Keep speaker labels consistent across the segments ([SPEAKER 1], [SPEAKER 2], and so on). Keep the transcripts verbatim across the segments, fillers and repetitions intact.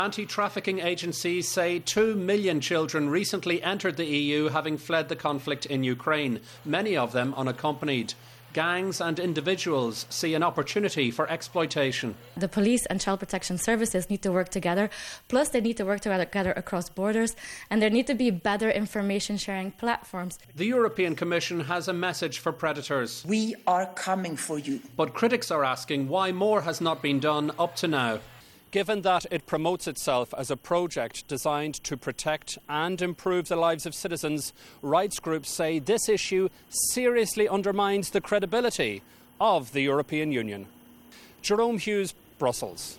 [SPEAKER 1] Anti-trafficking agencies say two million children recently entered the E U having fled the conflict in Ukraine, many of them unaccompanied. Gangs and individuals see an opportunity for exploitation.
[SPEAKER 2] The police and child protection services need to work together, plus they need to work together across borders, and there need to be better information sharing platforms.
[SPEAKER 1] The European Commission has a message for predators.
[SPEAKER 3] We are coming for you.
[SPEAKER 1] But critics are asking why more has not been done up to now. Given that it promotes itself as a project designed to protect and improve the lives of citizens, rights groups say this issue seriously undermines the credibility of the European Union. Jerome Hughes, Brussels.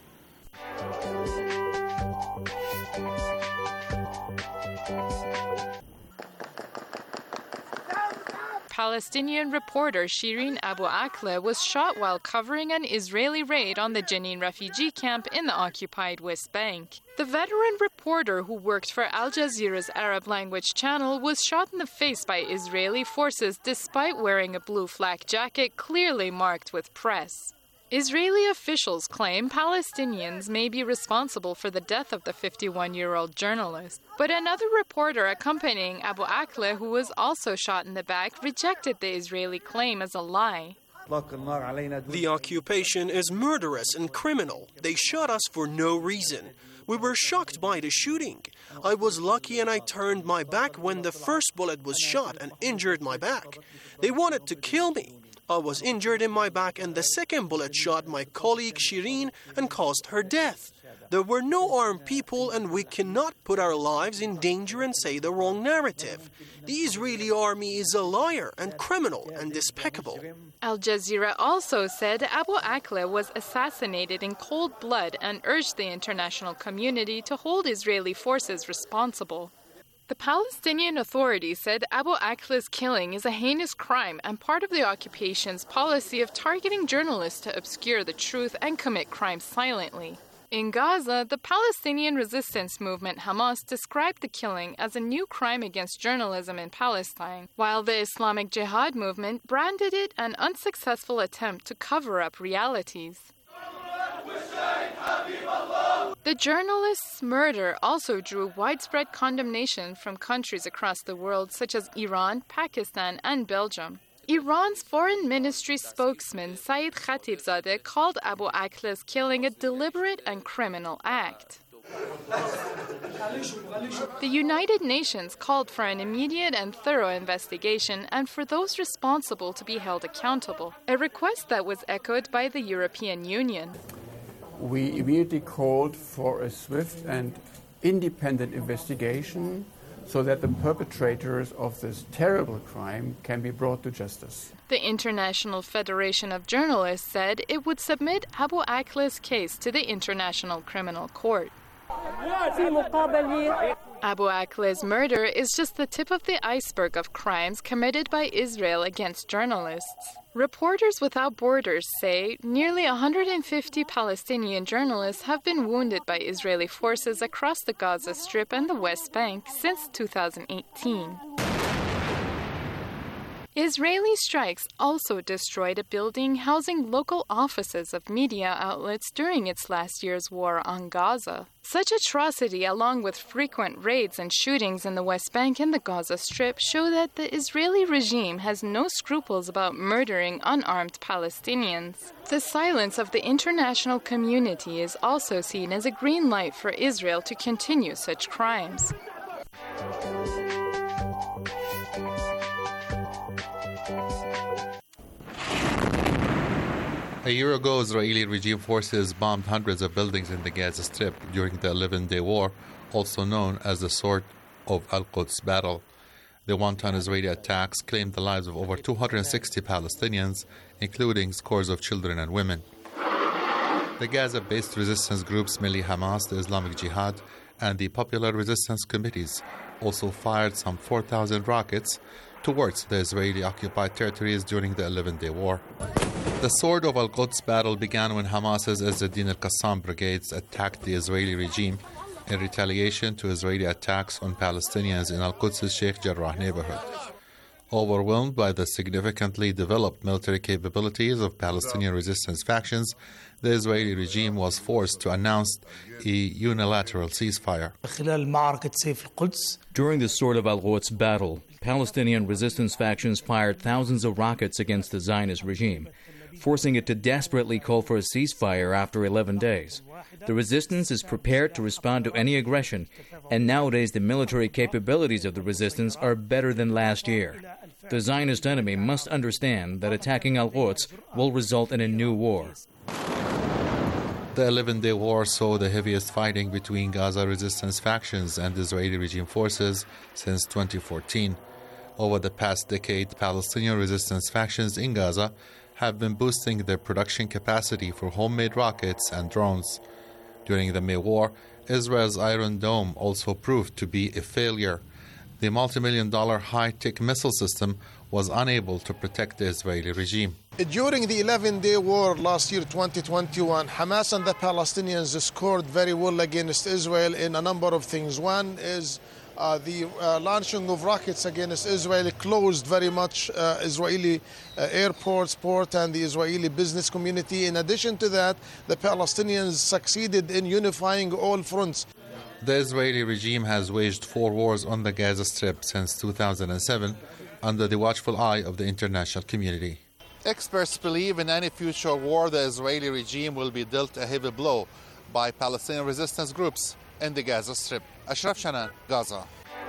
[SPEAKER 4] Palestinian reporter Shireen Abu Akleh was shot while covering an Israeli raid on the Jenin refugee camp in the occupied West Bank. The veteran reporter who worked for Al Jazeera's Arab language channel was shot in the face by Israeli forces despite wearing a blue flak jacket clearly marked with press. Israeli officials claim Palestinians may be responsible for the death of the fifty-one-year-old journalist. But another reporter accompanying Abu Akleh, who was also shot in the back, rejected the Israeli claim as a lie.
[SPEAKER 5] The occupation is murderous and criminal. They shot us for no reason. We were shocked by the shooting. I was lucky and I turned my back when the first bullet was shot and injured my back. They wanted to kill me. I was injured in my back and the second bullet shot my colleague Shireen and caused her death. There were no armed people and we cannot put our lives in danger and say the wrong narrative. The Israeli army is a liar and criminal and despicable.
[SPEAKER 4] Al Jazeera also said Abu Akleh was assassinated in cold blood and urged the international community to hold Israeli forces responsible. The Palestinian Authority said Abu Akleh's killing is a heinous crime and part of the occupation's policy of targeting journalists to obscure the truth and commit crimes silently. In Gaza, the Palestinian resistance movement Hamas described the killing as a new crime against journalism in Palestine, while the Islamic Jihad movement branded it an unsuccessful attempt to cover up realities. The journalist's murder also drew widespread condemnation from countries across the world such as Iran, Pakistan, and Belgium. Iran's foreign ministry spokesman Saeed Khatibzadeh called Abu Akleh's killing a deliberate and criminal act. The United Nations called for an immediate and thorough investigation and for those responsible to be held accountable, a request that was echoed by the European Union.
[SPEAKER 6] We immediately called for a swift and independent investigation so that the perpetrators of this terrible crime can be brought to justice.
[SPEAKER 4] The International Federation of Journalists said it would submit Abu Akleh's case to the International Criminal Court. Abu Akleh's murder is just the tip of the iceberg of crimes committed by Israel against journalists. Reporters Without Borders say nearly one hundred fifty Palestinian journalists have been wounded by Israeli forces across the Gaza Strip and the West Bank since two thousand eighteen. Israeli strikes also destroyed a building housing local offices of media outlets during its last year's war on Gaza. Such atrocity, along with frequent raids and shootings in the West Bank and the Gaza Strip, show that the Israeli regime has no scruples about murdering unarmed Palestinians. The silence of the international community is also seen as a green light for Israel to continue such crimes.
[SPEAKER 7] A year ago, Israeli regime forces bombed hundreds of buildings in the Gaza Strip during the eleven-day war, also known as the Sword of Al-Quds battle. The wanton Israeli attacks claimed the lives of over two hundred sixty Palestinians, including scores of children and women. The Gaza-based resistance groups Milli Hamas, the Islamic Jihad, and the Popular Resistance Committees also fired some four thousand rockets towards the Israeli-occupied territories during the eleven-day war. The Sword of Al-Quds battle began when Hamas's Izz ad-Din al-Qassam brigades attacked the Israeli regime in retaliation to Israeli attacks on Palestinians in Al-Quds' Sheikh Jarrah neighborhood. Overwhelmed by the significantly developed military capabilities of Palestinian resistance factions, the Israeli regime was forced to announce a unilateral ceasefire.
[SPEAKER 8] During the Sword of Al-Quds battle, Palestinian resistance factions fired thousands of rockets against the Zionist regime, forcing it to desperately call for a ceasefire after eleven days. The resistance is prepared to respond to any aggression, and nowadays the military capabilities of the resistance are better than last year. The Zionist enemy must understand that attacking Al-Quds will result in a new war.
[SPEAKER 7] The eleven-day war saw the heaviest fighting between Gaza resistance factions and Israeli regime forces since twenty fourteen. Over the past decade, Palestinian resistance factions in Gaza have been boosting their production capacity for homemade rockets and drones. During the May War, Israel's Iron Dome also proved to be a failure. The multi-million dollar high-tech missile system was unable to protect the Israeli regime.
[SPEAKER 9] During the eleven-day war last year, twenty twenty-one, Hamas and the Palestinians scored very well against Israel in a number of things. One is uh, the uh, launching of rockets against Israel closed very much uh, Israeli uh, airports, port, and the Israeli business community. In addition to that, the Palestinians succeeded in unifying all fronts.
[SPEAKER 7] The Israeli regime has waged four wars on the Gaza Strip since two thousand seven under the watchful eye of the international community.
[SPEAKER 10] Experts believe in any future war, the Israeli regime will be dealt a heavy blow by Palestinian resistance groups in the Gaza Strip. Ashraf Shanan, Gaza.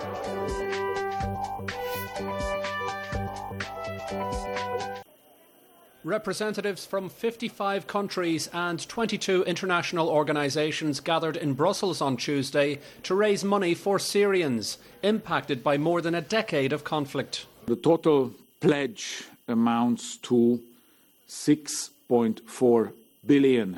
[SPEAKER 1] Representatives from fifty-five countries and twenty-two international organisations gathered in Brussels on Tuesday to raise money for Syrians impacted by more than a decade of conflict.
[SPEAKER 11] The total pledge amounts to six point four billion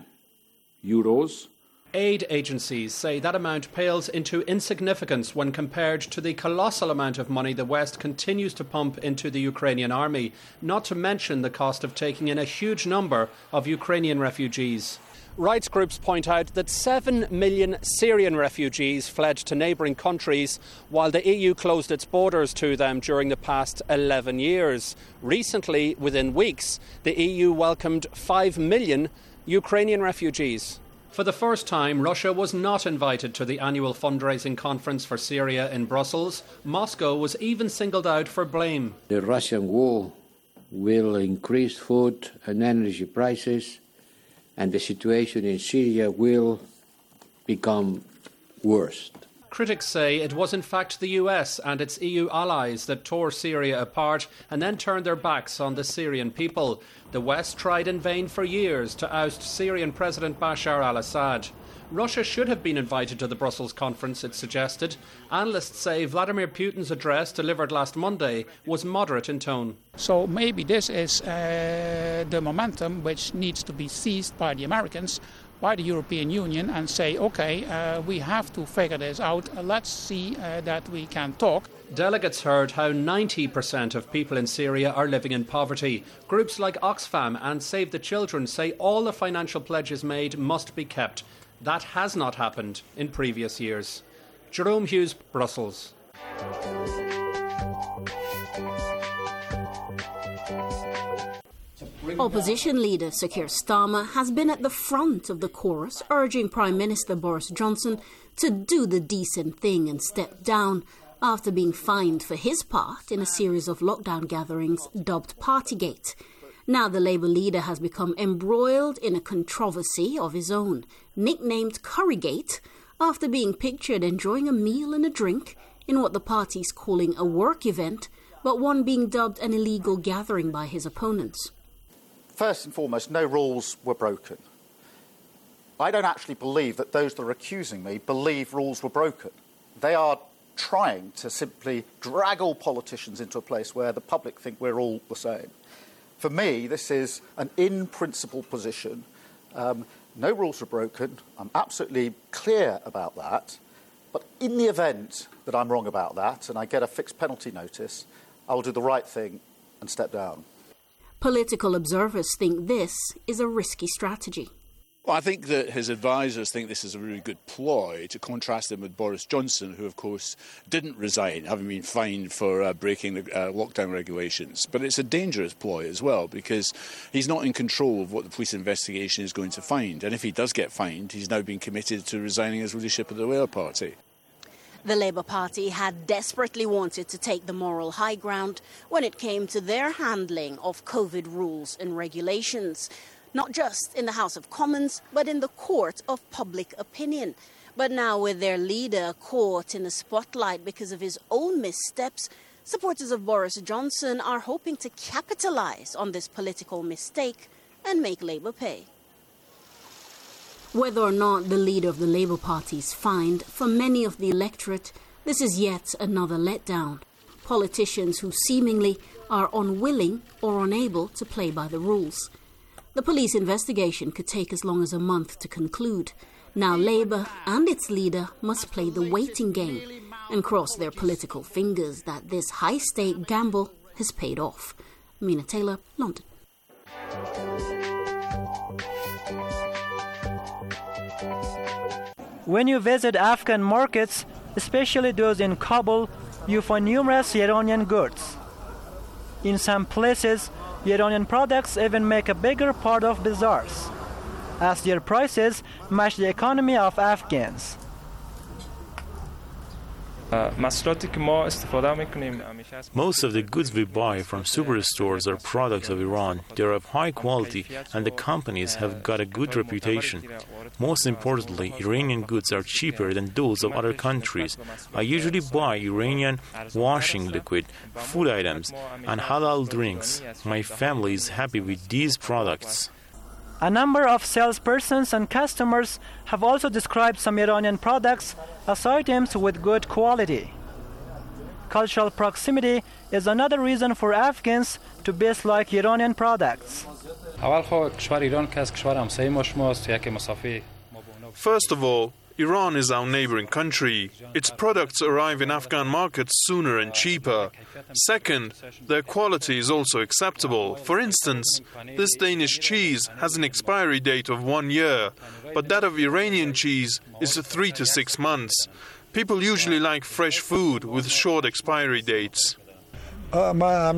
[SPEAKER 11] euros.
[SPEAKER 1] Aid agencies say that amount pales into insignificance when compared to the colossal amount of money the West continues to pump into the Ukrainian army, not to mention the cost of taking in a huge number of Ukrainian refugees. Rights groups point out that seven million Syrian refugees fled to neighbouring countries while the E U closed its borders to them during the past eleven years. Recently, within weeks, the E U welcomed five million Ukrainian refugees. For the first time, Russia was not invited to the annual fundraising conference for Syria in Brussels. Moscow was even singled out for blame.
[SPEAKER 12] The Russian war will increase food and energy prices, and the situation in Syria will become worse.
[SPEAKER 1] Critics say it was in fact the U S and its E U allies that tore Syria apart and then turned their backs on the Syrian people. The West tried in vain for years to oust Syrian President Bashar al-Assad. Russia should have been invited to the Brussels conference, it suggested. Analysts say Vladimir Putin's address delivered last Monday was moderate in tone.
[SPEAKER 13] So maybe this is uh, the momentum which needs to be seized by the Americans, by the European Union, and say, OK, uh, we have to figure this out. Uh, let's see uh, that we can talk.
[SPEAKER 1] Delegates heard how ninety percent of people in Syria are living in poverty. Groups like Oxfam and Save the Children say all the financial pledges made must be kept. That has not happened in previous years. Jerome Hughes, Brussels.
[SPEAKER 14] Opposition leader Sir Keir Starmer has been at the front of the chorus, urging Prime Minister Boris Johnson to do the decent thing and step down after being fined for his part in a series of lockdown gatherings dubbed Partygate. Now the Labour leader has become embroiled in a controversy of his own, nicknamed Currygate, after being pictured enjoying a meal and a drink in what the party's calling a work event, but one being dubbed an illegal gathering by his opponents.
[SPEAKER 15] First and foremost, no rules were broken. I don't actually believe that those that are accusing me believe rules were broken. They are trying to simply drag all politicians into a place where the public think we're all the same. For me, this is an in-principle position. Um, no rules were broken. I'm absolutely clear about that. But in the event that I'm wrong about that and I get a fixed penalty notice, I will do the right thing and step down.
[SPEAKER 14] Political observers think this is a risky strategy.
[SPEAKER 16] Well, I think that his advisers think this is a really good ploy to contrast him with Boris Johnson, who, of course, didn't resign, having been fined for uh, breaking the uh, lockdown regulations. But it's a dangerous ploy as well, because he's not in control of what the police investigation is going to find. And if he does get fined, he's now been committed to resigning as leadership of the Labour Party.
[SPEAKER 14] The Labour Party had desperately wanted to take the moral high ground when it came to their handling of COVID rules and regulations. Not just in the House of Commons, but in the court of public opinion. But now with their leader caught in the spotlight because of his own missteps, supporters of Boris Johnson are hoping to capitalise on this political mistake and make Labour pay. Whether or not the leader of the Labour Party is fined, for many of the electorate, this is yet another letdown. Politicians who seemingly are unwilling or unable to play by the rules. The police investigation could take as long as a month to conclude. Now Labour and its leader must play the waiting game and cross their political fingers that this high-stake gamble has paid off. Mina Taylor, London.
[SPEAKER 17] When you visit Afghan markets, especially those in Kabul, you find numerous Iranian goods. In some places, Iranian products even make a bigger part of bazaars, as their prices match the economy of Afghans.
[SPEAKER 18] Most of the goods we buy from superstores are products of Iran. They are of high quality and the companies have got a good reputation. Most importantly, Iranian goods are cheaper than those of other countries. I usually buy Iranian washing liquid, food items, and halal drinks. My family is happy with these products.
[SPEAKER 17] A number of salespersons and customers have also described some Iranian products as items with good quality. Cultural proximity is another reason for Afghans to dislike Iranian products.
[SPEAKER 19] First of all, Iran is our neighboring country. Its products arrive in Afghan markets sooner and cheaper. Second, their quality is also acceptable. For instance, this Danish cheese has an expiry date of one year, but that of Iranian cheese is three to six months. People usually like fresh food with short expiry dates.
[SPEAKER 20] I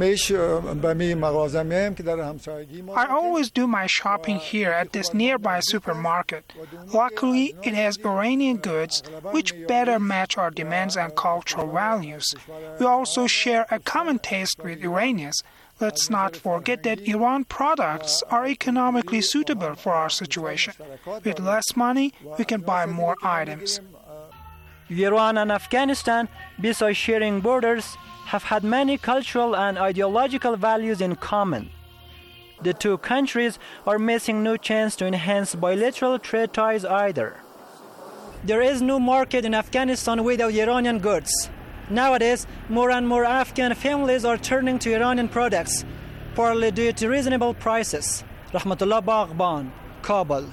[SPEAKER 21] always do my shopping here at this nearby supermarket. Luckily, it has Iranian goods which better match our demands and cultural values. We also share a common taste with Iranians. Let's not forget that Iran products are economically suitable for our situation. With less money, we can buy more items.
[SPEAKER 17] Iran and Afghanistan, besides sharing borders, have had many cultural and ideological values in common. The two countries are missing no chance to enhance bilateral trade ties either. There is no market in Afghanistan without Iranian goods. Nowadays, more and more Afghan families are turning to Iranian products, partly due to reasonable prices. Rahmatullah Baghban, Kabul.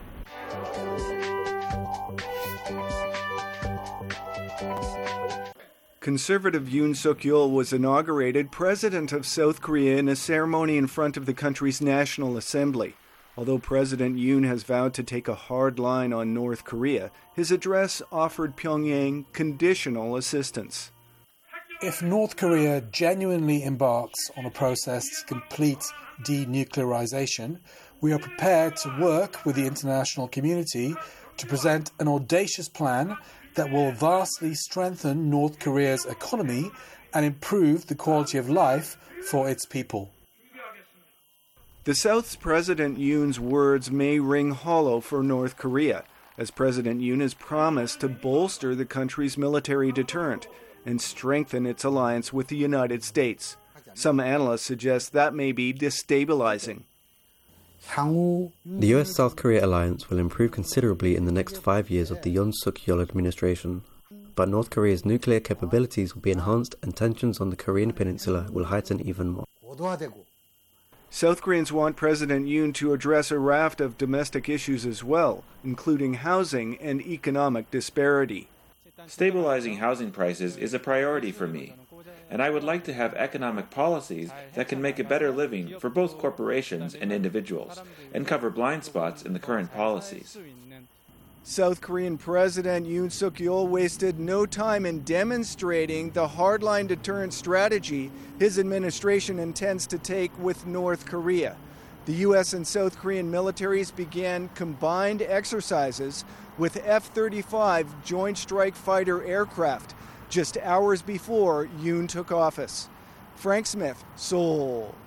[SPEAKER 22] Conservative Yoon Suk-yeol was inaugurated president of South Korea in a ceremony in front of the country's National Assembly. Although President Yoon has vowed to take a hard line on North Korea, his address offered Pyongyang conditional assistance.
[SPEAKER 23] If North Korea genuinely embarks on a process to complete denuclearization, we are prepared to work with the international community to present an audacious plan that will vastly strengthen North Korea's economy and improve the quality of life for its people.
[SPEAKER 22] The South's President Yoon's words may ring hollow for North Korea, as President Yoon has promised to bolster the country's military deterrent and strengthen its alliance with the United States. Some analysts suggest that may be destabilizing.
[SPEAKER 24] The U S South Korea alliance will improve considerably in the next five years of the Yoon Suk-yeol administration. But North Korea's nuclear capabilities will be enhanced and tensions on the Korean peninsula will heighten even more.
[SPEAKER 22] South Koreans want President Yoon to address a raft of domestic issues as well, including housing and economic disparity.
[SPEAKER 2] Stabilizing housing prices is a priority for me, and I would like to have economic policies that can make a better living for both corporations and individuals, and cover blind spots in the current policies.
[SPEAKER 22] South Korean President Yoon Suk-yeol wasted no time in demonstrating the hardline deterrent strategy his administration intends to take with North Korea. The U S and South Korean militaries began combined exercises with F thirty-five Joint Strike Fighter aircraft just hours before Yoon took office. Frank Smith, Seoul.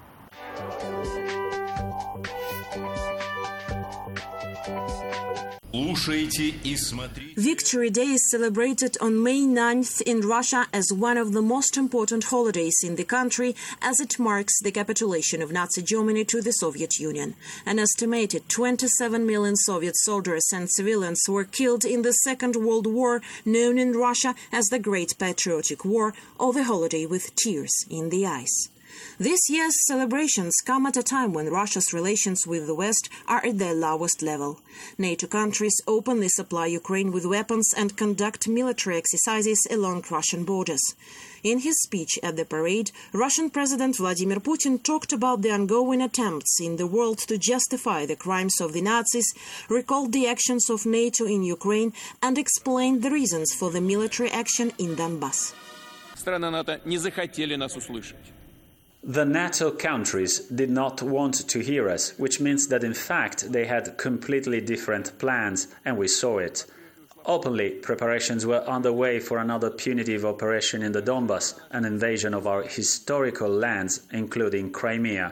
[SPEAKER 3] Victory Day is celebrated on May ninth in Russia as one of the most important holidays in the country, as it marks the capitulation of Nazi Germany to the Soviet Union. An estimated twenty-seven million Soviet soldiers and civilians were killed in the Second World War, known in Russia as the Great Patriotic War, or the holiday with tears in the eyes. This year's celebrations come at a time when Russia's relations with the West are at their lowest level. NATO countries openly supply Ukraine with weapons and conduct military exercises along Russian borders. In his speech at the parade, Russian President Vladimir Putin talked about the ongoing attempts in the world to justify the crimes of the Nazis, recalled the actions of NATO in Ukraine, and explained the reasons for the military action in Donbass.
[SPEAKER 5] Страны НАТО не захотели нас услышать.
[SPEAKER 20] The NATO countries did not want to hear us, which means that in fact they had completely different plans, and we saw it. Openly, preparations were underway for another punitive operation in the Donbass, an invasion of our historical lands, including Crimea.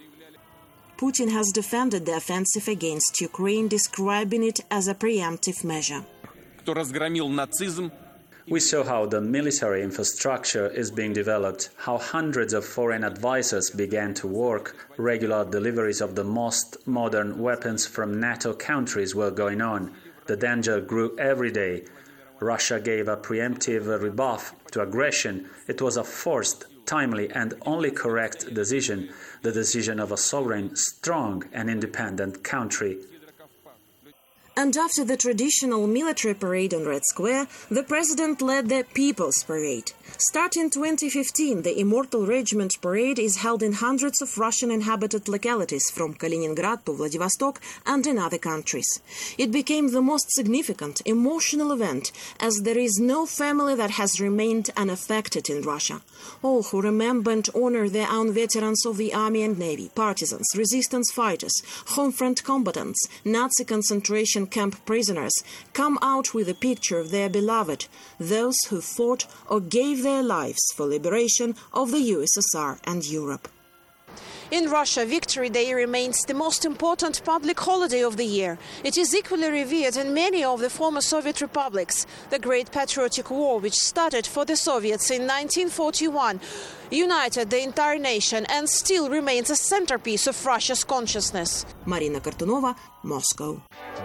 [SPEAKER 3] Putin has defended the offensive against Ukraine, describing it as a preemptive measure.
[SPEAKER 5] Кто разгромил нацизм?
[SPEAKER 20] We saw how the military infrastructure is being developed, how hundreds of foreign advisors began to work, regular deliveries of the most modern weapons from NATO countries were going on. The danger grew every day. Russia gave a preemptive rebuff to aggression. It was a forced, timely and only correct decision, the decision of a sovereign, strong and independent country.
[SPEAKER 3] And after the traditional military parade on Red Square, the president led the People's Parade. Starting twenty fifteen, the Immortal Regiment Parade is held in hundreds of Russian-inhabited localities from Kaliningrad to Vladivostok and in other countries. It became the most significant, emotional event, as there is no family that has remained unaffected in Russia. All who remember and honor their own veterans of the army and navy, partisans, resistance fighters, home front combatants, Nazi concentration camp prisoners, come out with a picture of their beloved, those who fought or gave their lives for liberation of the U S S R and Europe.
[SPEAKER 25] In Russia, Victory Day remains the most important public holiday of the year. It is equally revered in many of the former Soviet republics. The Great Patriotic War, which started for the Soviets in nineteen forty-one, united the entire nation and still remains a centerpiece of Russia's consciousness.
[SPEAKER 3] Marina Kartunova, Moscow.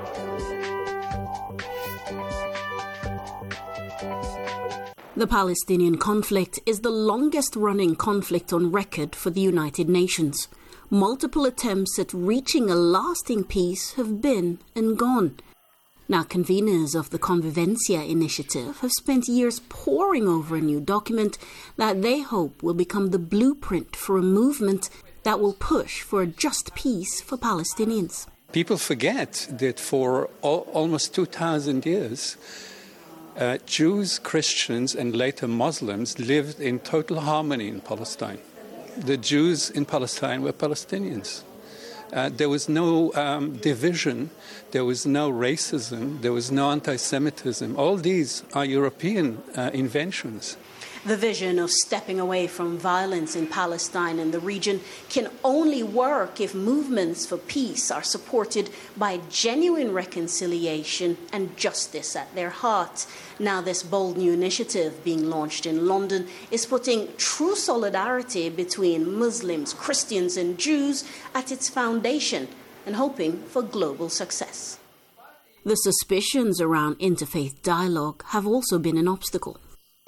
[SPEAKER 14] The Palestinian conflict is the longest-running conflict on record for the United Nations. Multiple attempts at reaching a lasting peace have been and gone. Now, conveners of the Convivencia initiative have spent years poring over a new document that they hope will become the blueprint for a movement that will push for a just peace for Palestinians.
[SPEAKER 6] People forget that for al- almost two thousand years, Uh, Jews, Christians, and later Muslims lived in total harmony in Palestine. The Jews in Palestine were Palestinians. Uh, there was no um, division, there was no racism, there was no anti-Semitism. All these are European uh, inventions.
[SPEAKER 14] The vision of stepping away from violence in Palestine and the region can only work if movements for peace are supported by genuine reconciliation and justice at their heart. Now, this bold new initiative being launched in London is putting true solidarity between Muslims, Christians, and Jews at its foundation and hoping for global success. The suspicions around interfaith dialogue have also been an obstacle.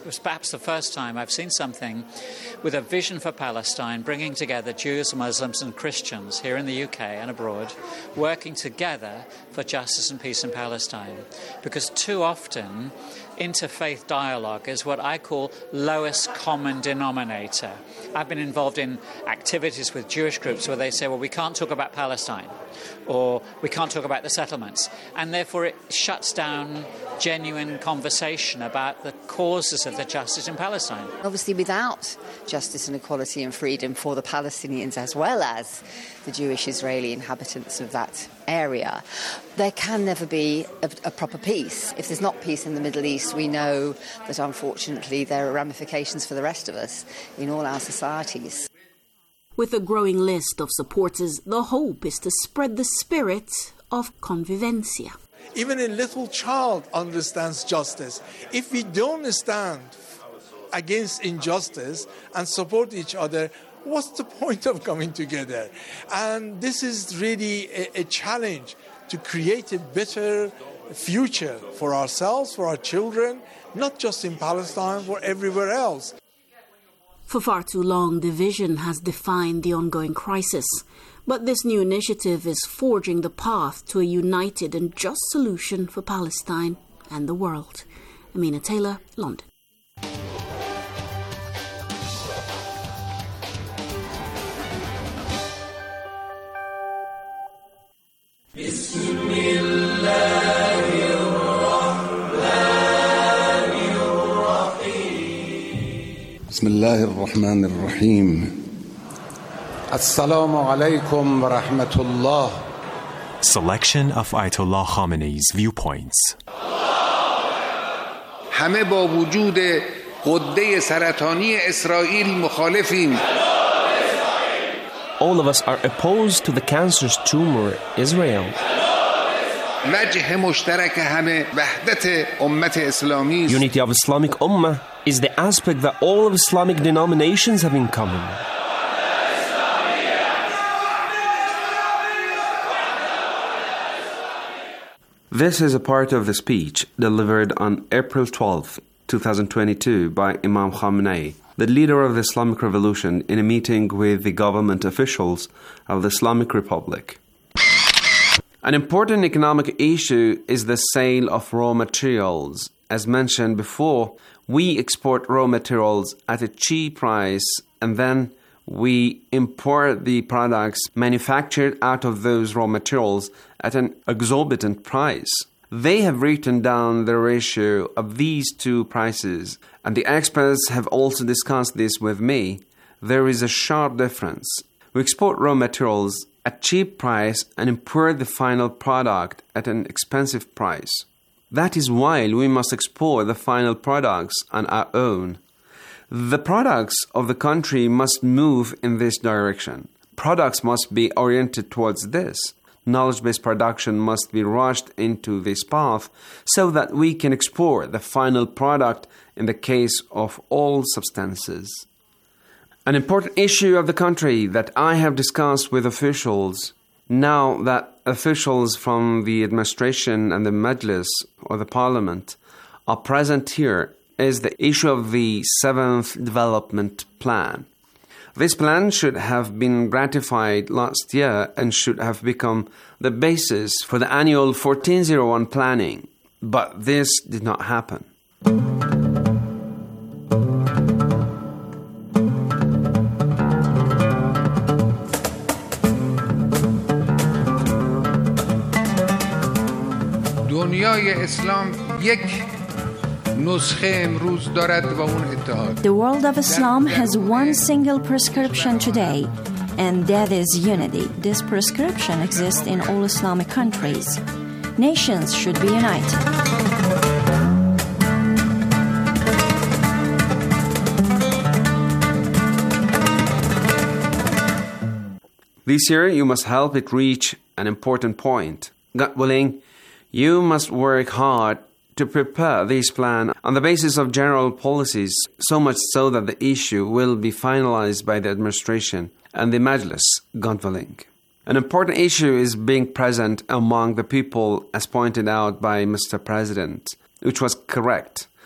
[SPEAKER 4] It was perhaps the first time I've seen something with a vision for Palestine, bringing together Jews, Muslims and Christians here in the U K and abroad, working together for justice and peace in Palestine. Because too often, interfaith dialogue is what I call lowest common denominator. I've been involved in activities with Jewish groups where they say, well, we can't talk about Palestine, or we can't talk about the settlements, and therefore it shuts down genuine conversation about the causes of the justice in Palestine.
[SPEAKER 7] Obviously, without justice and equality and freedom for the Palestinians as well as the Jewish Israeli inhabitants of that area, there can never be a, a proper peace. If there's not peace in the Middle East, we know that unfortunately there are ramifications for the rest of us in all our societies.
[SPEAKER 14] With a growing list of supporters, the hope is to spread the spirit of convivencia.
[SPEAKER 8] Even a little child understands justice. If we don't stand against injustice and support each other, what's the point of coming together? And this is really a, a challenge to create a better future for ourselves, for our children, not just in Palestine, but everywhere else.
[SPEAKER 14] For far too long, division has defined the ongoing crisis. But this new initiative is forging the path to a united and just solution for Palestine and the world. Amina Taylor, London.
[SPEAKER 9] بسم الله الرحمن الرحيم السلام عليكم ورحمة الله.
[SPEAKER 10] Selection of Ayatollah Khamenei's viewpoints.
[SPEAKER 9] همه با وجود غده سرطانی اسرائیل مخالفیم.
[SPEAKER 26] All of us are opposed to the cancerous tumor Israel.
[SPEAKER 9] وجه مشترک همه وحدت امت اسلامی.
[SPEAKER 26] Unity of Islamic Ummah is the aspect that all of Islamic denominations have in common.
[SPEAKER 27] This is a part of the speech delivered on April twelfth, twenty twenty-two by Imam Khamenei, the leader of the Islamic Revolution, in a meeting with the government officials of the Islamic Republic. An important economic issue is the sale of raw materials. As mentioned before, we export raw materials at a cheap price and then we import the products manufactured out of those raw materials at an exorbitant price. They have written down the ratio of these two prices, and the experts have also discussed this with me. There is a sharp difference. We export raw materials at cheap price and import the final product at an expensive price. That is why we must export the final products on our own. The products of the country must move in this direction. Products must be oriented towards this. Knowledge-based production must be rushed into this path so that we can export the final product in the case of all substances. An important issue of the country that I have discussed with officials, now that officials from the administration and the Majlis or the Parliament are present here, is the issue of the seventh Development Plan. This plan should have been ratified last year and should have become the basis for the annual fourteen oh one planning, but this did not happen.
[SPEAKER 9] دنیای اسلام یک
[SPEAKER 28] The world of Islam has one single prescription today, and that is unity. This prescription exists in all Islamic countries. Nations should be united.
[SPEAKER 27] This year, you must help it reach an important point. God willing, you must work hard to prepare this plan on the basis of general policies, so much so that the issue will be finalized by the administration and the Majlis, God willing. An important issue is being present among the people, as pointed out by Mister President, which was correct.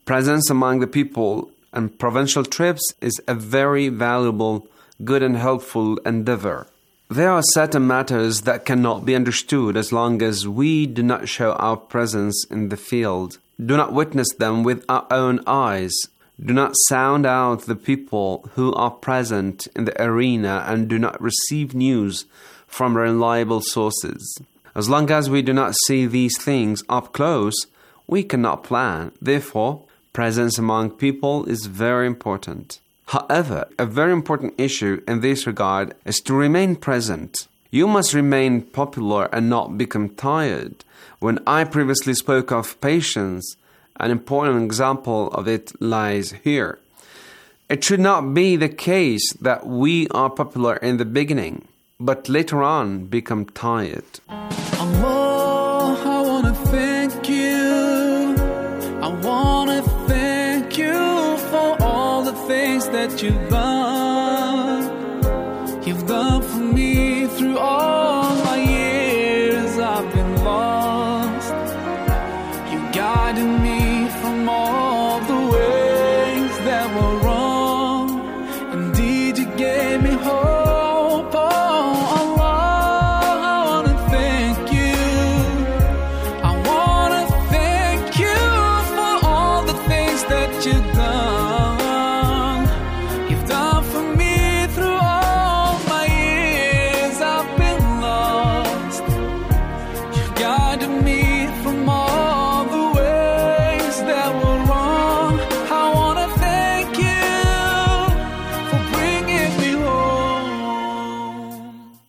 [SPEAKER 27] Presence among the people and provincial trips is a very valuable, good and helpful endeavor. There are certain matters that cannot be understood as long as we do not show our presence in the field, do not witness them with our own eyes, do not sound out the people who are present in the arena, and do not receive news from reliable sources. As long as we do not see these things up close, we cannot plan. Therefore, presence among people is very important. However, a very important issue in this regard is to remain present. You must remain popular and not become tired. When I previously spoke of patience, an important example of it lies here. It should not be the case that we are popular in the beginning, but later on become tired.
[SPEAKER 1] Allah, I want to thank you. I want to thank you for all the things that you've done. You've done for me through all my years I've been lost. You guided me from all the ways that were wrong. Indeed, you gave me hope. Oh, Allah, I want to thank you. I want to thank you for all the things that you've done. You've done for me through all my years I've been lost. You guided me from all the ways that were wrong. I want to thank you for bringing me home.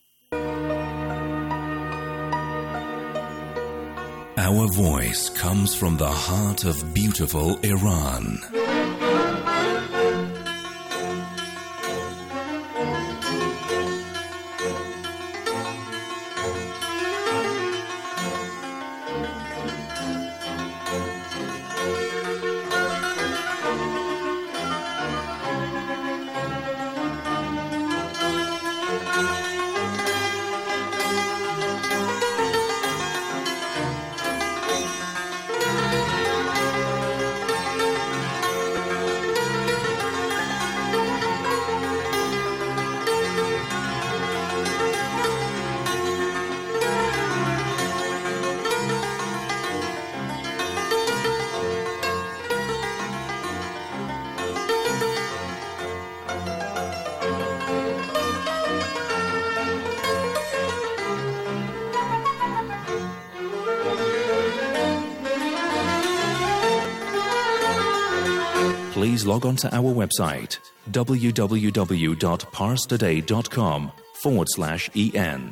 [SPEAKER 11] Our voice comes from the heart of beautiful Iran. Please log on to our website www.parstoday.com forward slash en.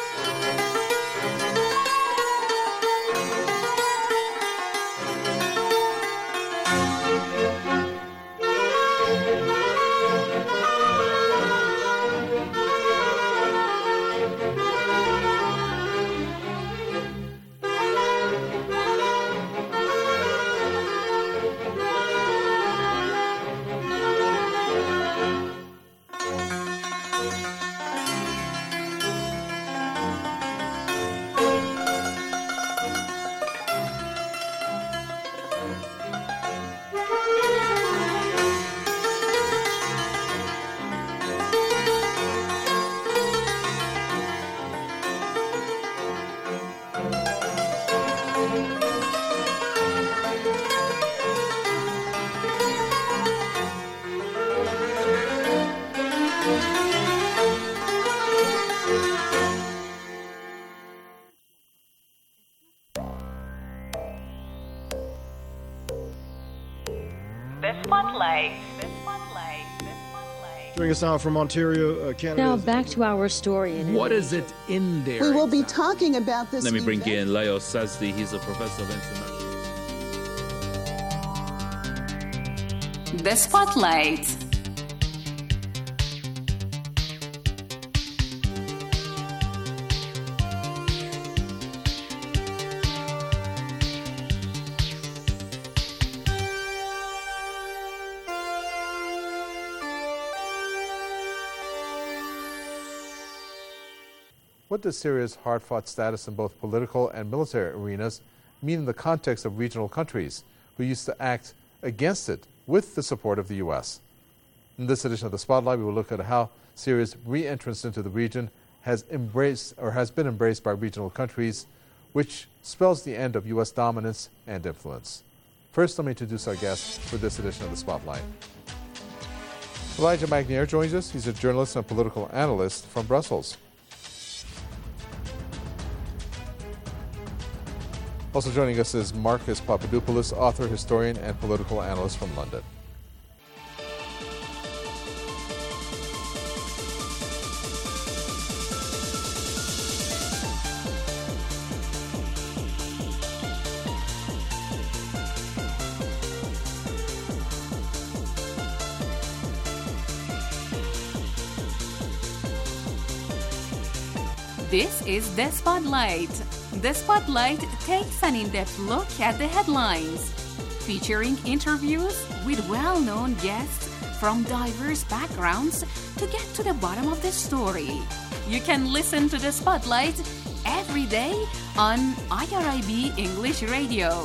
[SPEAKER 12] Joining us now from Ontario, uh, Canada.
[SPEAKER 13] Now back to our story. In
[SPEAKER 15] what is it in there?
[SPEAKER 16] We will be talking about this.
[SPEAKER 15] Let me bring
[SPEAKER 16] event.
[SPEAKER 15] in Leo Sazdi. He's a professor of international.
[SPEAKER 18] The Spotlight.
[SPEAKER 19] What does Syria's hard-fought status in both political and military arenas mean in the context of regional countries who used to act against it with the support of the U S. In this edition of the Spotlight, we will look at how Syria's re-entrance into the region has embraced or has been embraced by regional countries, which spells the end of U S dominance and influence. First, let me introduce our guest for this edition of the Spotlight. Elijah Magnier joins us. He's a journalist and political analyst from Brussels. Also joining us is Marcus Papadopoulos, author, historian, and political analyst from London.
[SPEAKER 2] This is The Spotlight. The Spotlight takes an in-depth look at the headlines, featuring interviews with well-known guests from diverse backgrounds to get to the bottom of the story. You can listen to The Spotlight every day on I R I B English Radio.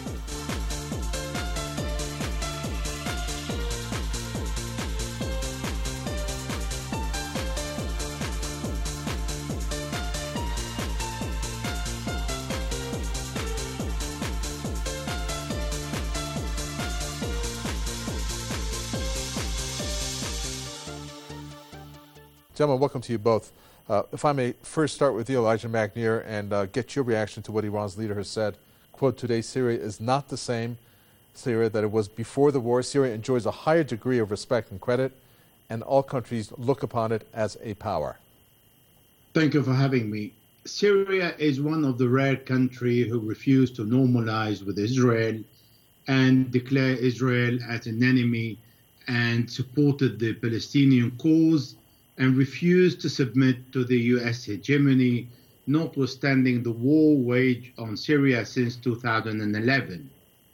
[SPEAKER 19] Gentlemen, welcome to you both. Uh, if I may first start with you, Elijah Magnier, and uh, get your reaction to what Iran's leader has said. Quote, today Syria is not the same Syria that it was before the war. Syria enjoys a higher degree of respect and credit, and all countries look upon it as a power.
[SPEAKER 5] Thank you for having me. Syria is one of the rare countries who refuse to normalize with Israel and declare Israel as an enemy and supported the Palestinian cause and refused to submit to the U S hegemony, notwithstanding the war waged on Syria since two thousand eleven.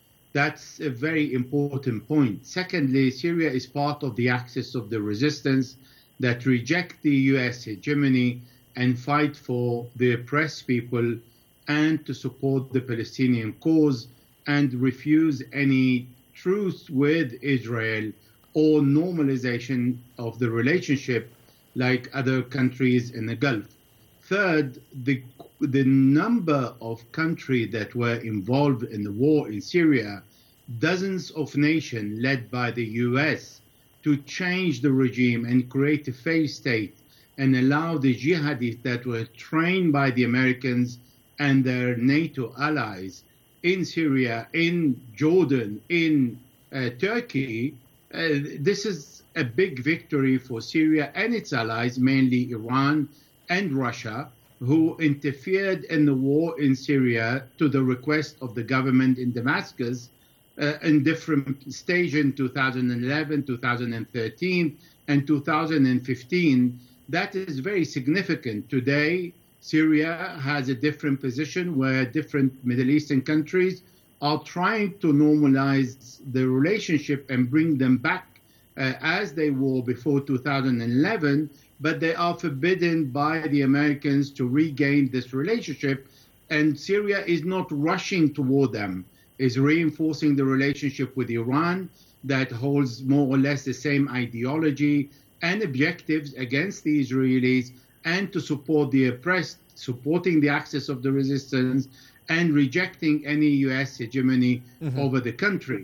[SPEAKER 5] That's a very important point. Secondly, Syria is part of the axis of the resistance that reject the U S hegemony and fight for the oppressed people and to support the Palestinian cause and refuse any truce with Israel or normalization of the relationship like other countries in the Gulf. Third, the, the number of countries that were involved in the war in Syria, dozens of nations led by the U S to change the regime and create a failed state and allow the jihadists that were trained by the Americans and their NATO allies in Syria, in Jordan, in uh, Turkey. Uh, this is a big victory for Syria and its allies, mainly Iran and Russia, who interfered in the war in Syria to the request of the government in Damascus uh, in different stages in two thousand eleven, two thousand thirteen, and two thousand fifteen. That is very significant. Today, Syria has a different position where different Middle Eastern countries are trying to normalize the relationship and bring them back uh, as they were before two thousand eleven, but they are forbidden by the Americans to regain this relationship, and Syria is not rushing toward them, is reinforcing the relationship with Iran that holds more or less the same ideology and objectives against the Israelis, and to support the oppressed, supporting the axis of the resistance, and rejecting any U S hegemony mm-hmm. over the country.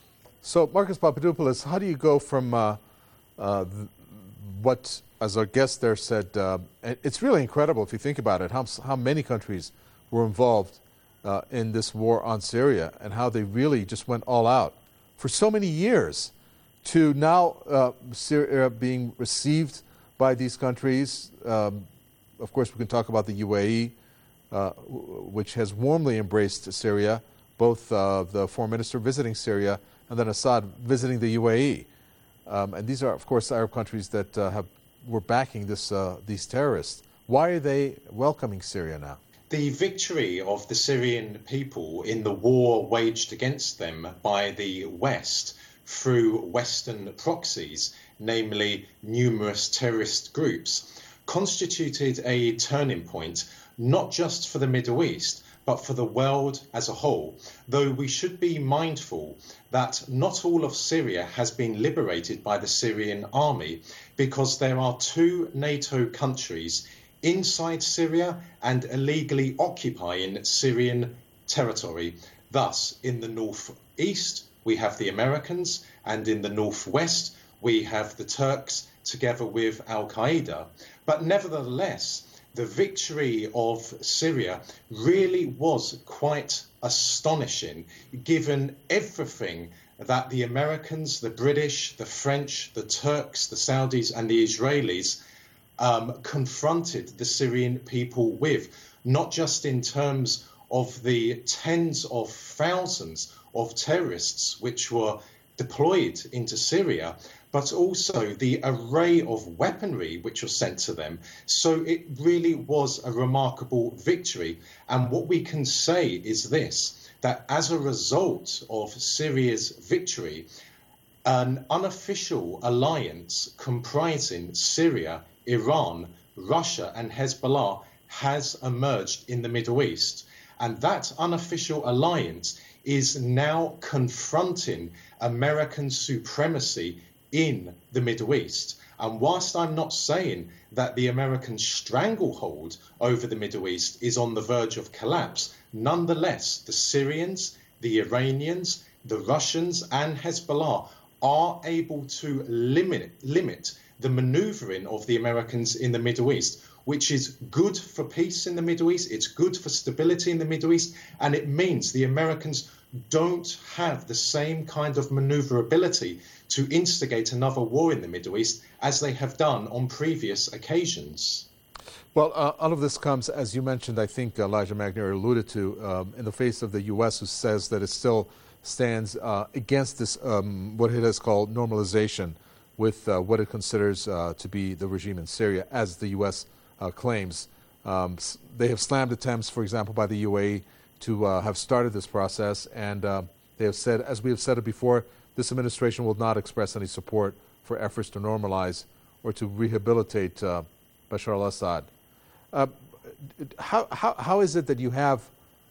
[SPEAKER 19] So, Marcus Papadopoulos, how do you go from uh, uh, what, as our guest there said, uh, it's really incredible if you think about it, how, how many countries were involved uh, in this war on Syria and how they really just went all out for so many years, to now uh, Syria being received by these countries. Um, of course, we can talk about the U A E, uh, which has warmly embraced Syria, both uh, the foreign minister visiting Syria and then Assad visiting the U A E. Um, and these are, of course, Arab countries that uh, have were backing this uh, these terrorists. Why are they welcoming Syria now?
[SPEAKER 17] The victory of the Syrian people in the war waged against them by the West through Western proxies, namely numerous terrorist groups, constituted a turning point not just for the Middle East, but for the world as a whole, though we should be mindful that not all of Syria has been liberated by the Syrian army, because there are two NATO countries inside Syria and illegally occupying Syrian territory. Thus, in the northeast, we have the Americans, and in the northwest, we have the Turks together with Al-Qaeda. But nevertheless, the victory of Syria really was quite astonishing, given everything that the Americans, the British, the French, the Turks, the Saudis, and the Israelis um, confronted the Syrian people with, not just in terms of the tens of thousands of terrorists which were deployed into Syria, but also the array of weaponry which was sent to them. So it really was a remarkable victory. And what we can say is this, that as a result of Syria's victory, an unofficial alliance comprising Syria, Iran, Russia, and Hezbollah has emerged in the Middle East. And that unofficial alliance is now confronting American supremacy in the Middle East. And whilst I'm not saying that the American stranglehold over the Middle East is on the verge of collapse, nonetheless, the Syrians, the Iranians, the Russians, and Hezbollah are able to limit, limit the maneuvering of the Americans in the Middle East, which is good for peace in the Middle East, it's good for stability in the Middle East, and it means the Americans don't have the same kind of maneuverability to instigate another war in the Middle East as they have done on previous occasions.
[SPEAKER 19] Well, uh, all of this comes, as you mentioned, I think Elijah Magnier alluded to, um, in the face of the U S, who says that it still stands uh, against this, um, what it has called normalization with uh, what it considers uh, to be the regime in Syria, as the U S uh, claims. Um, they have slammed attempts, for example, by the U A E to uh, have started this process, and uh, they have said, as we have said it before, this administration will not express any support for efforts to normalize or to rehabilitate uh, Bashar al-Assad. Uh, how, how, how is it that you have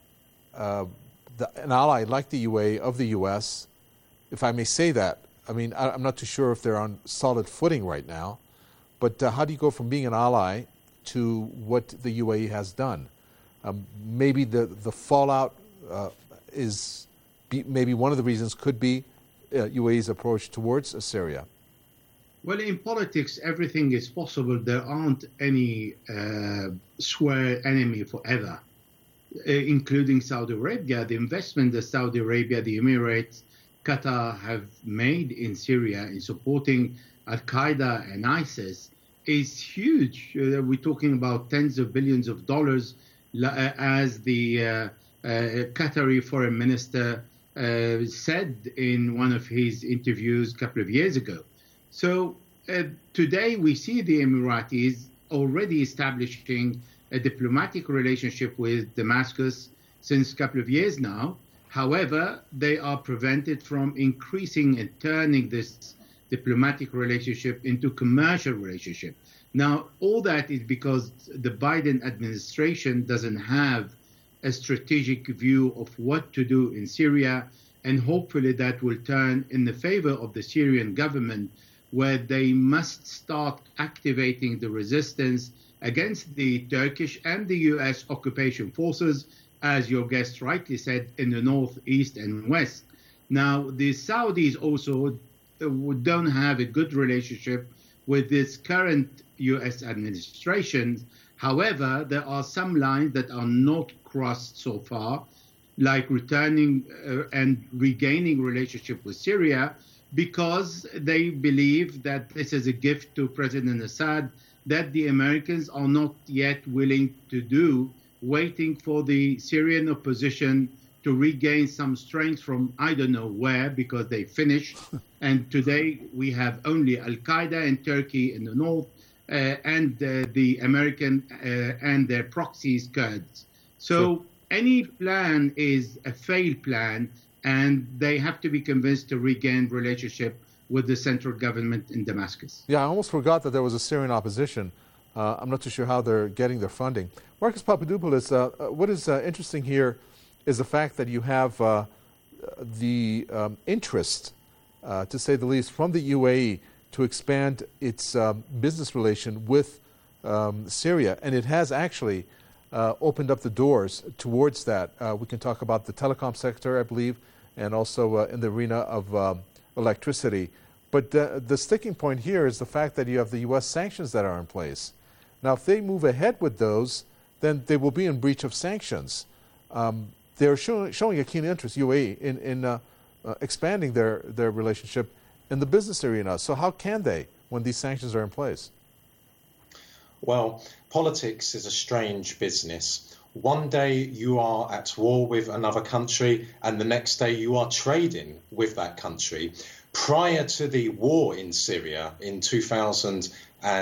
[SPEAKER 19] uh, the, an ally like the U A E of the U S, if I may say that? I mean, I, I'm not too sure if they're on solid footing right now, but uh, how do you go from being an ally to what the U A E has done? Um, maybe the, the fallout uh, is, be, maybe one of the reasons could be uh, U A E's approach towards uh, Syria.
[SPEAKER 5] Well, in politics, everything is possible. There aren't any uh, square enemy forever, uh, including Saudi Arabia. The investment that Saudi Arabia, the Emirates, Qatar have made in Syria in supporting Al-Qaeda and ISIS is huge. Uh, we're talking about tens of billions of dollars, uh, as the uh, uh, Qatari foreign minister uh, said in one of his interviews a couple of years ago. So uh, today we see the Emiratis already establishing a diplomatic relationship with Damascus since a couple of years now. However, they are prevented from increasing and turning this diplomatic relationship into commercial relationship. Now, all that is because the Biden administration doesn't have a strategic view of what to do in Syria, and hopefully that will turn in the favor of the Syrian government, where they must start activating the resistance against the Turkish and the U S occupation forces, as your guest rightly said, in the north, east, and west. Now, the Saudis also don't have a good relationship with this current U S administration. However, there are some lines that are not crossed so far, like returning uh, and regaining relationship with Syria, because they believe that this is a gift to President Assad that the Americans are not yet willing to do, waiting for the Syrian opposition to regain some strength from I don't know where, because they finished. And today we have only Al-Qaeda in Turkey in the north, uh, and uh, the American uh, and their proxies, Kurds. So sure. Any plan is a failed plan, and they have to be convinced to regain relationship with the central government in Damascus.
[SPEAKER 19] Yeah, I almost forgot that there was a Syrian opposition Uh, I'm not too sure how they're getting their funding. Marcus Papadopoulos, uh, what is uh, interesting here is the fact that you have uh, the um, interest, uh, to say the least, from the U A E to expand its um, business relation with um, Syria, and it has actually uh, opened up the doors towards that. Uh, we can talk about the telecom sector, I believe, and also uh, in the arena of um, electricity. But uh, the sticking point here is the fact that you have the U S sanctions that are in place. Now, if they move ahead with those, then they will be in breach of sanctions. Um, they're show, showing a keen interest, U A E, in, in uh, uh, expanding their, their relationship in the business arena. So how can they when these sanctions are in place?
[SPEAKER 17] Well, politics is a strange business. One day you are at war with another country, and the next day you are trading with that country. Prior to the war in Syria in two thousand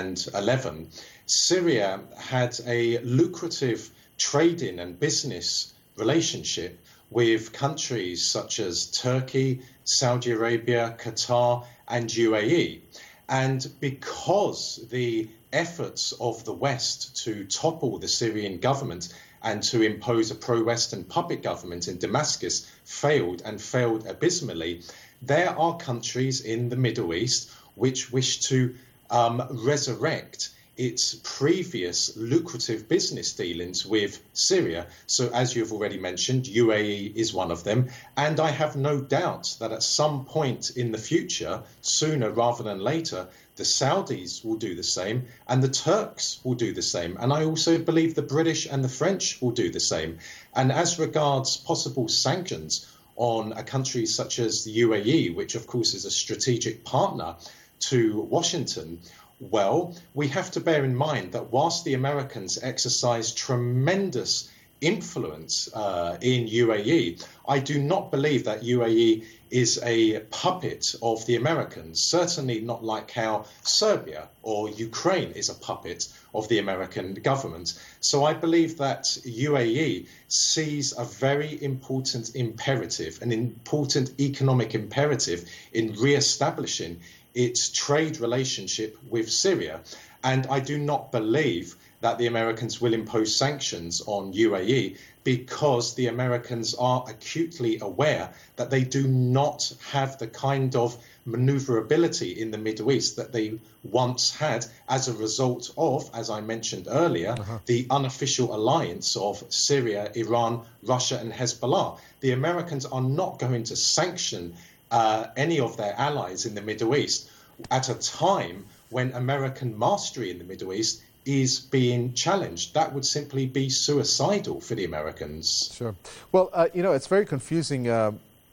[SPEAKER 17] eleven, Syria had a lucrative trading and business relationship with countries such as Turkey, Saudi Arabia, Qatar, and U A E. And because the efforts of the West to topple the Syrian government and to impose a pro-Western puppet government in Damascus failed and failed abysmally, there are countries in the Middle East which wish to um, resurrect its previous lucrative business dealings with Syria. So as you've already mentioned, U A E is one of them. And I have no doubt that at some point in the future, sooner rather than later, the Saudis will do the same and the Turks will do the same. And I also believe the British and the French will do the same. And as regards possible sanctions on a country such as the U A E, which of course is a strategic partner to Washington, well, we have to bear in mind that whilst the Americans exercise tremendous influence uh, in U A E, I do not believe that U A E is a puppet of the Americans, certainly not like how Serbia or Ukraine is a puppet of the American government. So I believe that U A E sees a very important imperative, an important economic imperative in re-establishing its trade relationship with Syria. And I do not believe that the Americans will impose sanctions on U A E because the Americans are acutely aware that they do not have the kind of maneuverability in the Middle East that they once had as a result of, as I mentioned earlier, uh-huh. the unofficial alliance of Syria, Iran, Russia and Hezbollah. The Americans are not going to sanction uh, any of their allies in the Middle East at a time when American mastery in the Middle East is being challenged. That would simply be suicidal for the Americans.
[SPEAKER 19] Sure. Well, uh, you know, it's very confusing uh,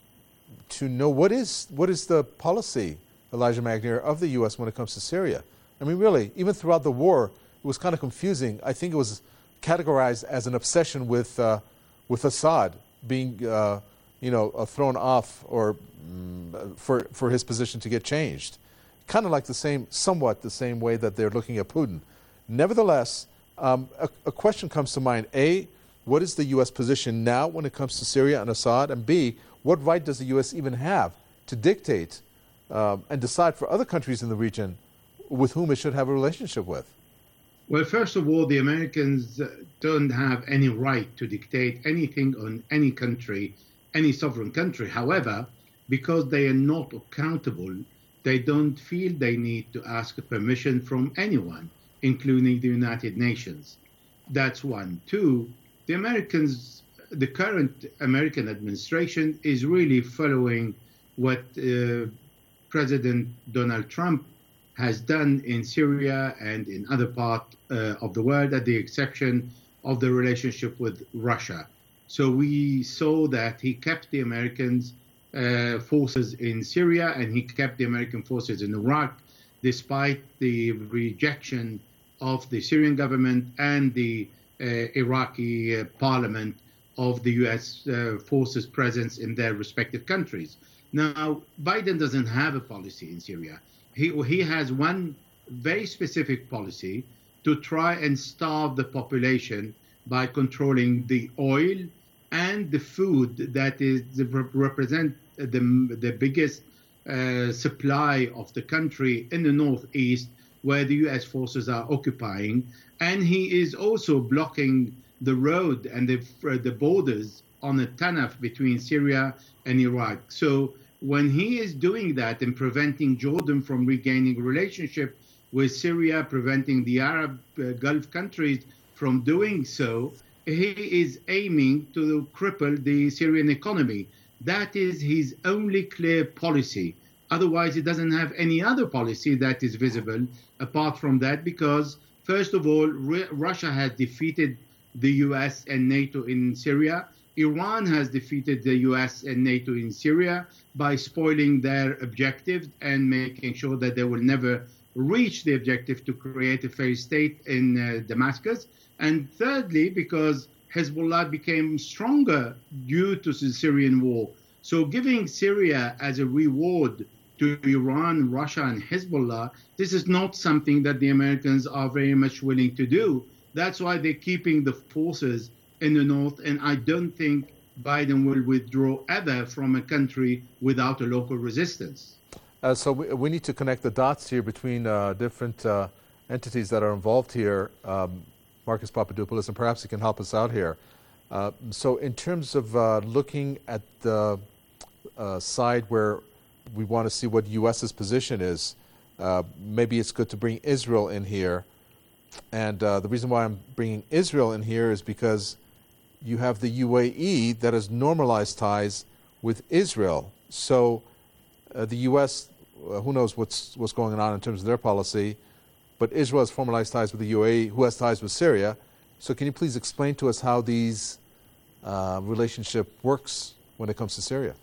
[SPEAKER 19] to know what is what is the policy, Elijah Magnier, of the U S when it comes to Syria. I mean, really, even throughout the war, it was kind of confusing. I think it was categorized as an obsession with uh, with Assad being, uh, you know, uh, thrown off or mm, for for his position to get changed. Kind of like the same, somewhat the same way that they're looking at Putin. Nevertheless, um, a, a question comes to mind. A, what is the U S position now when it comes to Syria and Assad? And B, what right does the U S even have to dictate um, and decide for other countries in the region with whom it should have a relationship with?
[SPEAKER 5] Well, first of all, the Americans don't have any right to dictate anything on any country, any sovereign country. However, because they are not accountable, they don't feel they need to ask permission from anyone, including the United Nations. That's one. Two, the Americans, the current American administration is really following what uh, President Donald Trump has done in Syria and in other parts uh, of the world, at the exception of the relationship with Russia. So we saw that he kept the Americans uh, forces in Syria and he kept the American forces in Iraq, despite the rejection of the Syrian government and the uh, Iraqi uh, parliament of the U S uh, forces' presence in their respective countries. Now, Biden doesn't have a policy in Syria. He, he has one very specific policy to try and starve the population by controlling the oil and the food that is represent the, the biggest uh, supply of the country in the northeast where the U S forces are occupying. And he is also blocking the road and the, uh, the borders on the Tanaf between Syria and Iraq. So when he is doing that and preventing Jordan from regaining a relationship with Syria, preventing the Arab uh, Gulf countries from doing so, he is aiming to cripple the Syrian economy. That is his only clear policy. Otherwise, he doesn't have any other policy that is visible apart from that, because, first of all, R- Russia has defeated the U S and NATO in Syria. Iran has defeated the U S and NATO in Syria by spoiling their objectives and making sure that they will never reach the objective to create a failed state in uh, Damascus. And thirdly, because Hezbollah became stronger due to the Syrian war. So giving Syria as a reward to Iran, Russia, and Hezbollah, this is not something that the Americans are very much willing to do. That's why they're keeping the forces in the north, and I don't think Biden will withdraw ever from a country without a local resistance.
[SPEAKER 19] Uh, so we, we need to connect the dots here between uh, different uh, entities that are involved here, um, Marcus Papadopoulos, and perhaps he can help us out here. Uh, so in terms of uh, looking at the uh, side where we want to see what US's position is, uh, maybe it's good to bring Israel in here. And uh, the reason why I'm bringing Israel in here is because you have the U A E that has normalized ties with Israel. So uh, the U S, uh, who knows what's what's going on in terms of their policy, but Israel has formalized ties with the U A E, who has ties with Syria. So can you please explain to us how these uh, relationship works when it comes to Syria?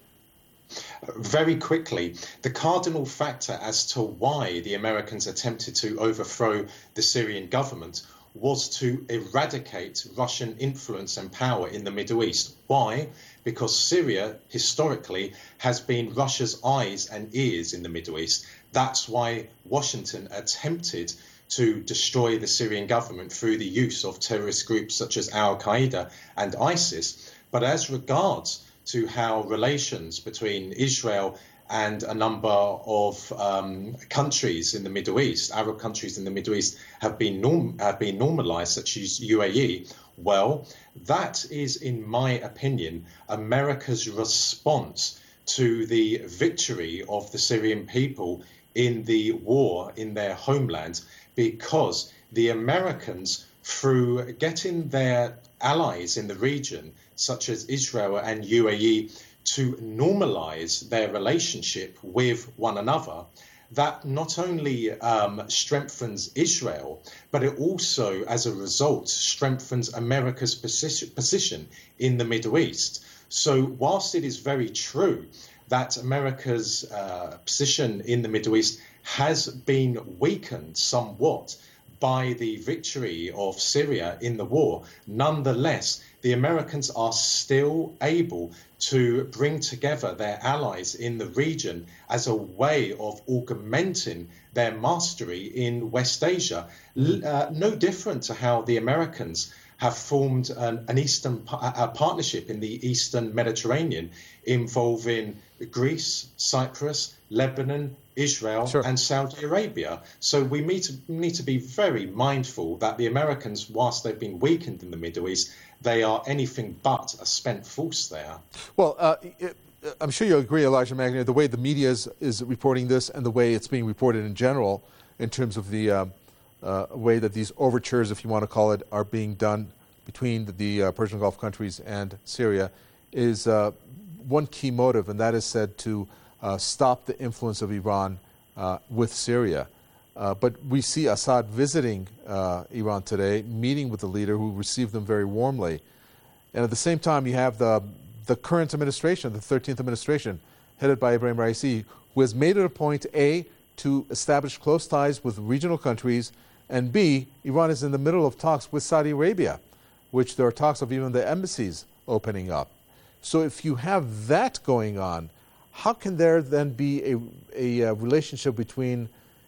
[SPEAKER 17] Very quickly, the cardinal factor as to why the Americans attempted to overthrow the Syrian government was to eradicate Russian influence and power in the Middle East. Why? Because Syria, historically, has been Russia's eyes and ears in the Middle East. That's why Washington attempted to destroy the Syrian government through the use of terrorist groups such as Al-Qaeda and ISIS. But as regards to how relations between Israel and a number of um, countries in the Middle East, Arab countries in the Middle East, have been norm- have been normalized, such as U A E, well, that is, in my opinion, America's response to the victory of the Syrian people in the war in their homeland, because the Americans, through getting their allies in the region, such as Israel and U A E, to normalize their relationship with one another, that not only um, strengthens Israel, but it also, as a result, strengthens America's position, position in the Middle East. So whilst it is very true that America's uh, position in the Middle East has been weakened somewhat by the victory of Syria in the war, nonetheless, the Americans are still able to bring together their allies in the region as a way of augmenting their mastery in West Asia. Uh, no different to how the Americans have formed an, an Eastern a partnership in the Eastern Mediterranean involving Greece, Cyprus, Lebanon, Israel, sure. and Saudi Arabia. So we need to, need to be very mindful that the Americans, whilst they've been weakened in the Middle East, they are anything but a spent force there.
[SPEAKER 19] Well, uh, it, I'm sure you'll agree, Elijah Magnier, the way the media is, is reporting this and the way it's being reported in general in terms of the uh, uh, way that these overtures, if you want to call it, are being done between the, the uh, Persian Gulf countries and Syria is uh, one key motive, and that is said to uh, stop the influence of Iran uh, with Syria. Uh, but we see Assad visiting uh, Iran today, meeting with the leader who received them very warmly. And at the same time, you have the, the current administration, the thirteenth administration, headed by Ibrahim Raisi, who has made it a point, A, to establish close ties with regional countries, and B, Iran is in the middle of talks with Saudi Arabia, which there are talks of even the embassies opening up. So if you have that going on, how can there then be a, a, a relationship between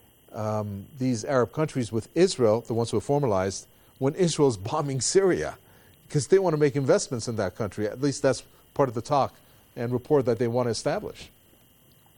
[SPEAKER 19] um, these Arab countries with Israel, the ones who are formalized, when Israel is bombing Syria? Because they want to make investments in that country. At least that's part of the talk and report that they want to establish.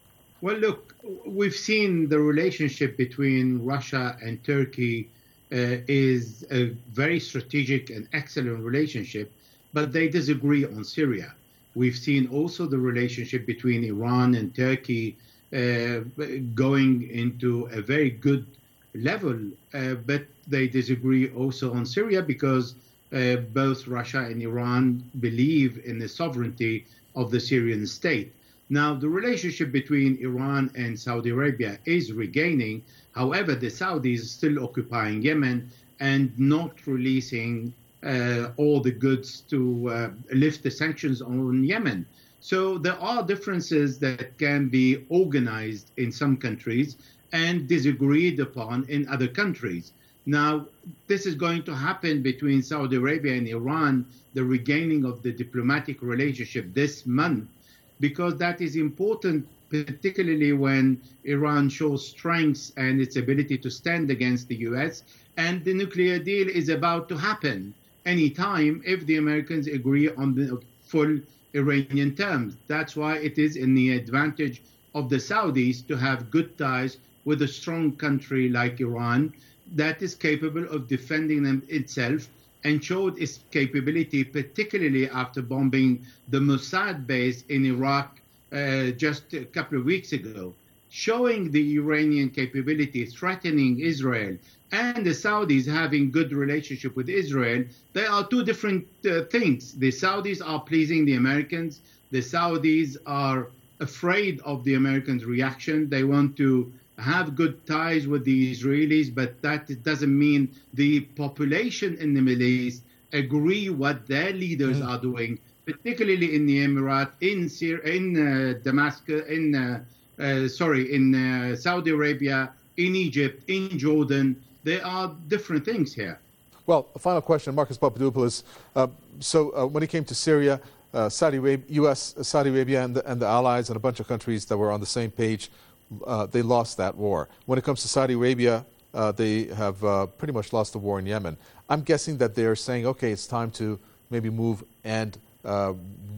[SPEAKER 5] Well, look, we've seen the relationship between Russia and Turkey uh, is a very strategic and excellent relationship, but they disagree on Syria. We've seen also the relationship between Iran and Turkey uh, going into a very good level, uh, but they disagree also on Syria because uh, both Russia and Iran believe in the sovereignty of the Syrian state. Now, the relationship between Iran and Saudi Arabia is regaining. However, the Saudis are still occupying Yemen and not releasing uh, all the goods to uh, lift the sanctions on Yemen. So there are differences that can be organized in some countries and disagreed upon in other countries. Now, this is going to happen between Saudi Arabia and Iran, the regaining of the diplomatic relationship this month, because that is important, particularly when Iran shows strength and its ability to stand against the U S. And the nuclear deal is about to happen anytime if the Americans agree on the full Iranian terms. That's why it is in the advantage of the Saudis to have good ties with a strong country like Iran that is capable of defending them itself and showed its capability, particularly after bombing the Mossad base in Iraq uh, just a couple of weeks ago, showing the Iranian capability, threatening Israel, and the Saudis having good relationship with Israel. They are two different uh, things. The Saudis are pleasing the Americans. The Saudis are afraid of the Americans' reaction. They want to have good ties with the Israelis, but that doesn't mean the population in the Middle East agree what their leaders mm. are doing, particularly in the Emirates, in Syria, in uh, Damascus, in uh, uh, sorry, in uh, Saudi Arabia, in Egypt, in Jordan. There are different things here.
[SPEAKER 19] Well, a final question, Marcus Papadopoulos. Uh, so uh, when it came to Syria, uh, Saudi Arabia, U S, Saudi Arabia, and the, and the allies, and a bunch of countries that were on the same page, Uh, they lost that war. When it comes to Saudi Arabia, uh, they have uh, pretty much lost the war in Yemen. I'm guessing that they're saying, okay, it's time to maybe move and uh,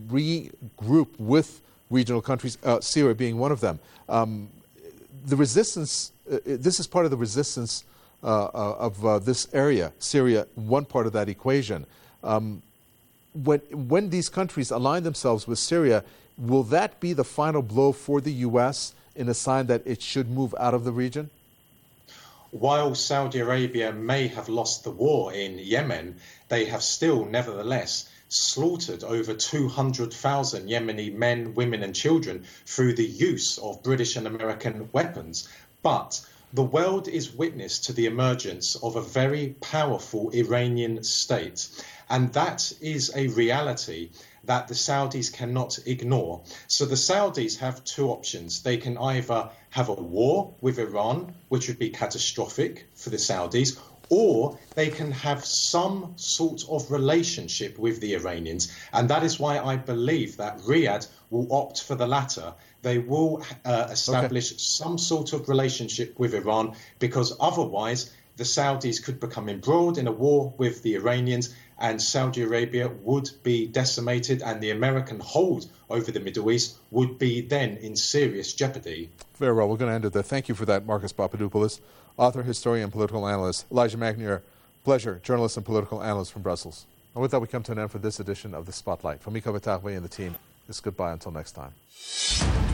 [SPEAKER 19] regroup with regional countries, uh, Syria being one of them. Um, the resistance, uh, this is part of the resistance uh, uh, of uh, this area, Syria, one part of that equation. Um, when, when these countries align themselves with Syria, will that be the final blow for the U S in a sign that it should move out of the region?
[SPEAKER 17] While Saudi Arabia may have lost the war in Yemen, they have still, nevertheless, slaughtered over two hundred thousand Yemeni men, women and children through the use of British and American weapons. But the world is witness to the emergence of a very powerful Iranian state. And that is a reality that the Saudis cannot ignore. So the Saudis have two options. They can either have a war with Iran, which would be catastrophic for the Saudis, or they can have some sort of relationship with the Iranians. And that is why I believe that Riyadh will opt for the latter. They will uh, establish okay. some sort of relationship with Iran, because otherwise the Saudis could become embroiled in a war with the Iranians, and Saudi Arabia would be decimated, and the American hold over the Middle East would be then in serious jeopardy.
[SPEAKER 19] Very well. We're going to end it there. Thank you for that, Marcus Papadopoulos, author, historian, and political analyst. Elijah McNear, pleasure, journalist and political analyst from Brussels. And with that, we come to an end for this edition of The Spotlight. From Mika Batagwe and the team, it's goodbye until next time.